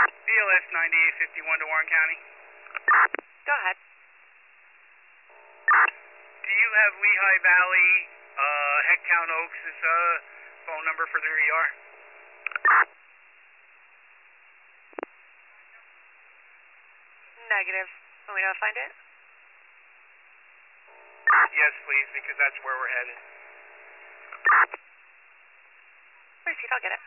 BLS 9851 to Warren County. Go ahead. Do you have Lehigh Valley, Headcount Oaks' phone number for their ER? Negative. Want me to find it? Yes, please, because that's where we're headed. Repeat, I'll get it.